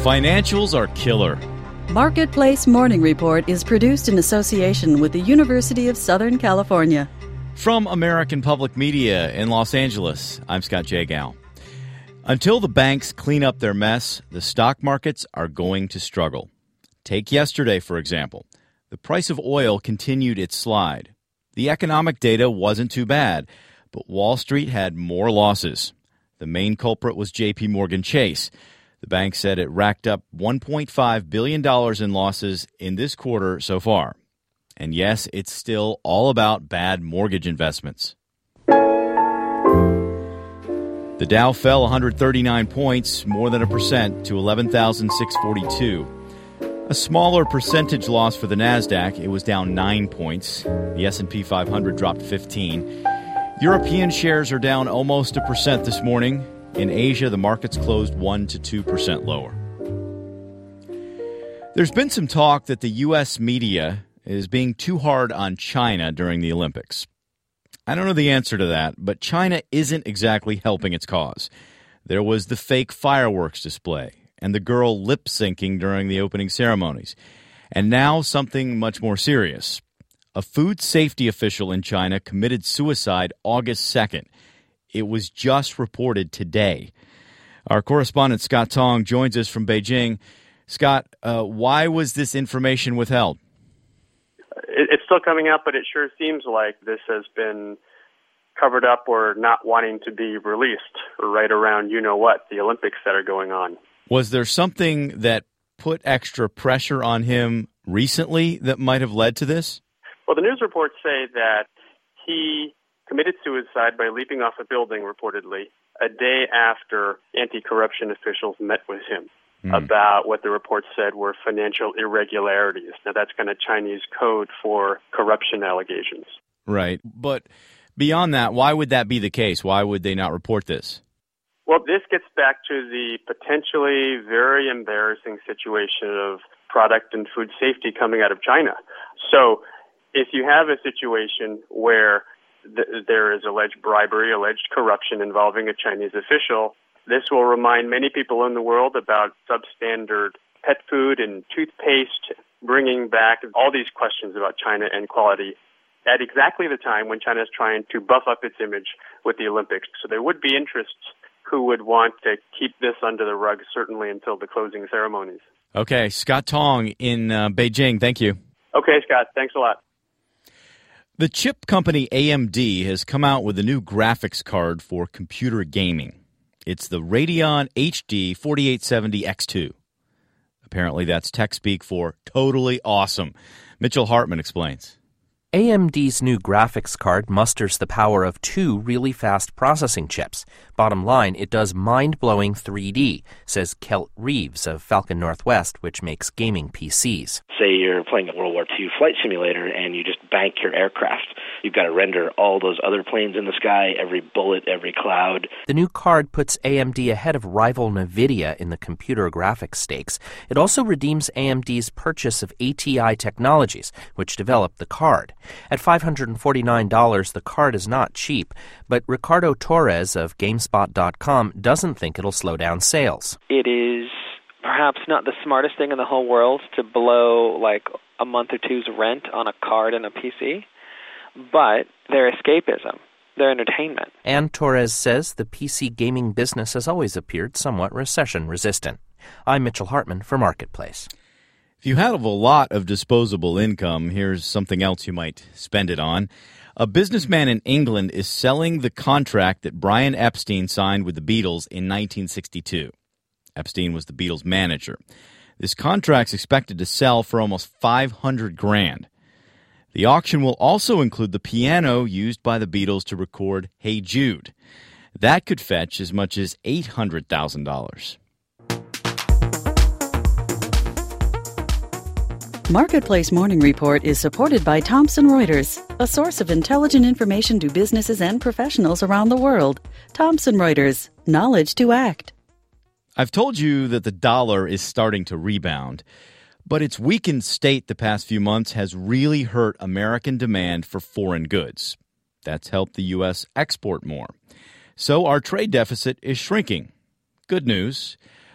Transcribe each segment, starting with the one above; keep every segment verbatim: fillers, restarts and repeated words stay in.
Financials are killer. Marketplace Morning Report is produced in association with the University of Southern California. From American Public Media in Los Angeles, I'm Scott Jagow. Until the banks clean up their mess, the stock markets are going to struggle. Take yesterday, for example. The price of oil continued its slide. The economic data wasn't too bad, but Wall Street had more losses. The main culprit was J P Morgan Chase. The bank said it racked up one point five billion dollars in losses in this quarter so far. And yes, it's still all about bad mortgage investments. The Dow fell one hundred thirty-nine points, more than a percent, to eleven thousand six hundred forty-two. A smaller percentage loss for the NASDAQ. It was down nine points. The S and P five hundred dropped fifteen. European shares are down almost a percent this morning. In Asia, the markets closed one to two percent lower. There's been some talk that the U S media is being too hard on China during the Olympics. I don't know the answer to that, but China isn't exactly helping its cause. There was the fake fireworks display and the girl lip-syncing during the opening ceremonies. And now something much more serious. A food safety official in China committed suicide August second. It was just reported today. Our correspondent Scott Tong joins us from Beijing. Scott, uh, why was this information withheld? It's still coming out, but it sure seems like this has been covered up or not wanting to be released right around you-know-what, the Olympics that are going on. Was there something that put extra pressure on him recently that might have led to this? Well, the news reports say that he committed suicide by leaping off a building, reportedly, a day after anti-corruption officials met with him mm. about what the report said were financial irregularities. Now, that's kind of Chinese code for corruption allegations. Right. But beyond that, why would that be the case? Why would they not report this? Well, this gets back to the potentially very embarrassing situation of product and food safety coming out of China. So if you have a situation where th- there is alleged bribery, alleged corruption involving a Chinese official, this will remind many people in the world about substandard pet food and toothpaste, bringing back all these questions about China and quality at exactly the time when China is trying to buff up its image with the Olympics. So there would be interests who would want to keep this under the rug, certainly until the closing ceremonies. Okay, Scott Tong in uh, Beijing. Thank you. Okay, Scott. Thanks a lot. The chip company A M D has come out with a new graphics card for computer gaming. It's the Radeon H D forty-eight seventy X two. Apparently that's tech speak for totally awesome. Mitchell Hartman explains. A M D's new graphics card musters the power of two really fast processing chips. Bottom line, it does mind-blowing three D, says Kelt Reeves of Falcon Northwest, which makes gaming P Cs. Say you're playing a World War Two flight simulator and you just bank your aircraft. You've got to render all those other planes in the sky, every bullet, every cloud. The new card puts A M D ahead of rival NVIDIA in the computer graphics stakes. It also redeems A M D's purchase of A T I Technologies, which developed the card. At five hundred forty-nine dollars, the card is not cheap, but Ricardo Torres of GameSpot dot com doesn't think it'll slow down sales. It is perhaps not the smartest thing in the whole world to blow like a month or two's rent on a card and a P C, but their escapism, their entertainment. And Torres says the P C gaming business has always appeared somewhat recession-resistant. I'm Mitchell Hartman for Marketplace. If you have a lot of disposable income, here's something else you might spend it on. A businessman in England is selling the contract that Brian Epstein signed with the Beatles in nineteen sixty-two. Epstein was the Beatles' manager. This contract's expected to sell for almost five hundred grand. The auction will also include the piano used by the Beatles to record Hey Jude. That could fetch as much as eight hundred thousand dollars. Marketplace Morning Report is supported by Thomson Reuters, a source of intelligent information to businesses and professionals around the world. Thomson Reuters, knowledge to act. I've told you that the dollar is starting to rebound, but its weakened state the past few months has really hurt American demand for foreign goods. That's helped the U S export more. So our trade deficit is shrinking. Good news.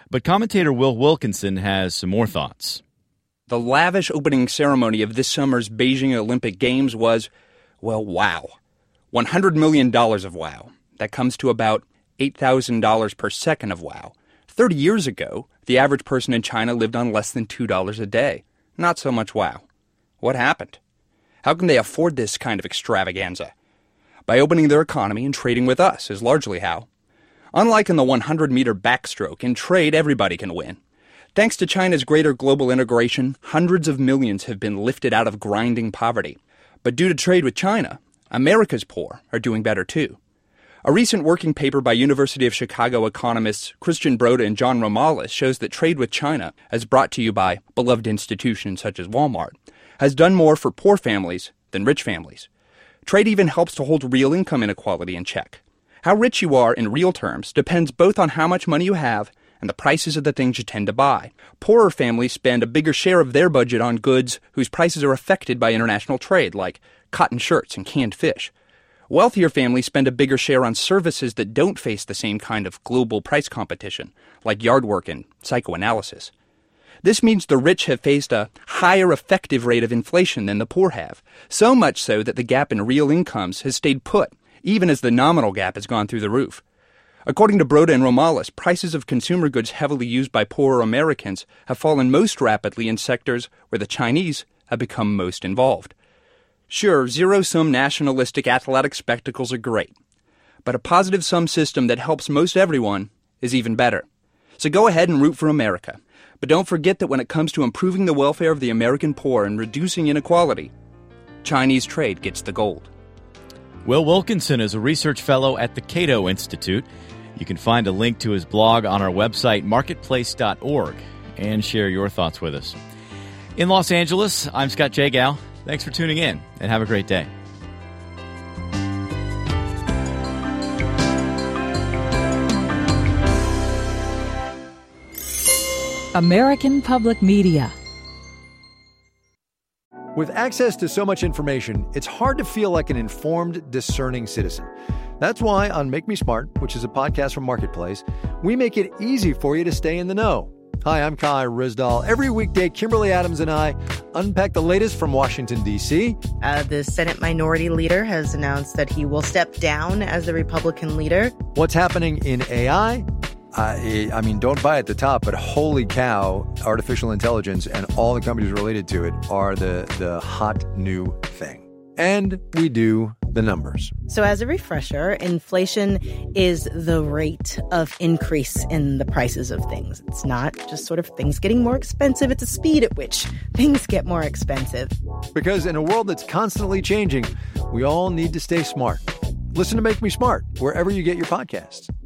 But commentator Will Wilkinson has some more thoughts. The lavish opening ceremony of this summer's Beijing Olympic Games was, well, wow. one hundred million dollars of wow. That comes to about eight thousand dollars per second of wow. thirty years ago, the average person in China lived on less than two dollars a day. Not so much wow. What happened? How can they afford this kind of extravaganza? By opening their economy and trading with us is largely how. Unlike in the hundred-meter backstroke, in trade everybody can win. Thanks to China's greater global integration, hundreds of millions have been lifted out of grinding poverty. But due to trade with China, America's poor are doing better too. A recent working paper by University of Chicago economists Christian Broda and John Romales shows that trade with China, as brought to you by beloved institutions such as Walmart, has done more for poor families than rich families. Trade even helps to hold real income inequality in check. How rich you are in real terms depends both on how much money you have and the prices of the things you tend to buy. Poorer families spend a bigger share of their budget on goods whose prices are affected by international trade, like cotton shirts and canned fish. Wealthier families spend a bigger share on services that don't face the same kind of global price competition, like yard work and psychoanalysis. This means the rich have faced a higher effective rate of inflation than the poor have, so much so that the gap in real incomes has stayed put, even as the nominal gap has gone through the roof. According to Broda and Romales, prices of consumer goods heavily used by poorer Americans have fallen most rapidly in sectors where the Chinese have become most involved. Sure, zero-sum nationalistic athletic spectacles are great, but a positive-sum system that helps most everyone is even better. So go ahead and root for America. But don't forget that when it comes to improving the welfare of the American poor and reducing inequality, Chinese trade gets the gold. Will Wilkinson is a research fellow at the Cato Institute. You can find a link to his blog on our website, marketplace dot org, and share your thoughts with us. In Los Angeles, I'm Scott Jagow. Thanks for tuning in, and have a great day. American Public Media. With access to so much information, it's hard to feel like an informed, discerning citizen. That's why on Make Me Smart, which is a podcast from Marketplace, we make it easy for you to stay in the know. Hi, I'm Kai Rizdal. Every weekday, Kimberly Adams and I unpack the latest from Washington, D C. Uh, the Senate Minority Leader has announced that he will step down as the Republican leader. What's happening in A I? I, I mean, don't buy at the top, but holy cow, artificial intelligence and all the companies related to it are the, the hot new thing. And we do the numbers. So as a refresher, inflation is the rate of increase in the prices of things. It's not just sort of things getting more expensive. It's the speed at which things get more expensive. Because in a world that's constantly changing, we all need to stay smart. Listen to Make Me Smart wherever you get your podcasts.